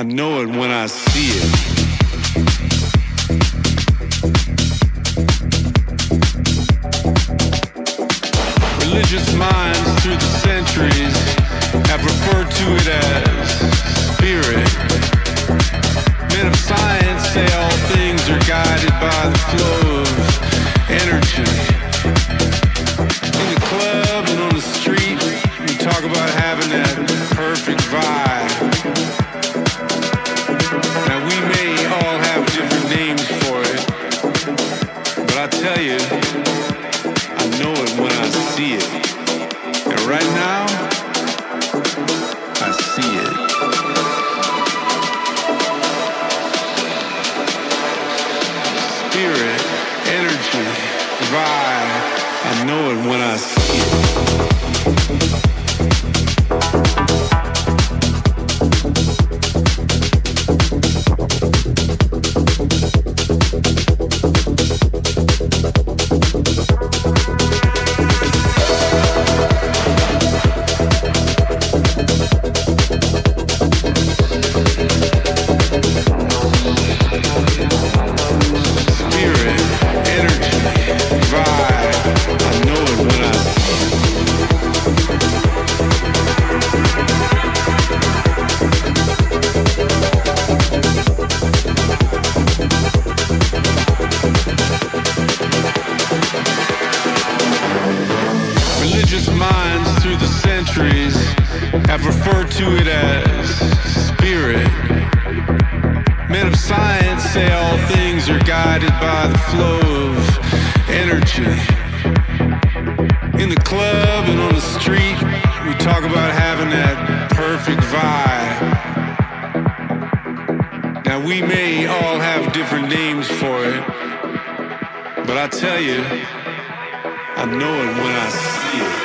I know it when I see it. Religious minds through the centuries have referred to it as spirit. Men of science say all things are guided by the flow of energy. In the club and on the street, we talk about having that perfect vibe. Now we may all have different names for it, but I tell you, I know it when I see it. And right now, I see it. Spirit, energy, vibe, I know it when I see it. Minds through the centuries have referred to it as spirit. Men of science say all things are guided by the flow of energy. In the club and on the street, we talk about having that perfect vibe. Now we may all have different names for it, but I tell you, I know it when I see it.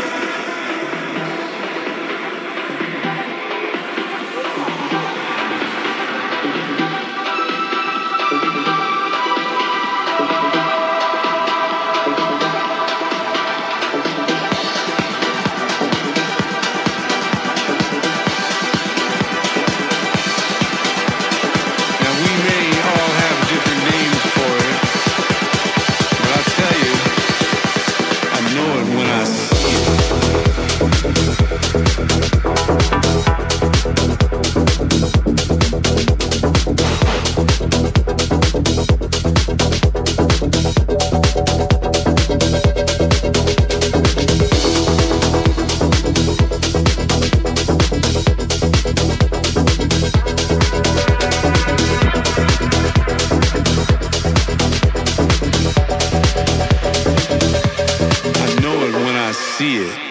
See it.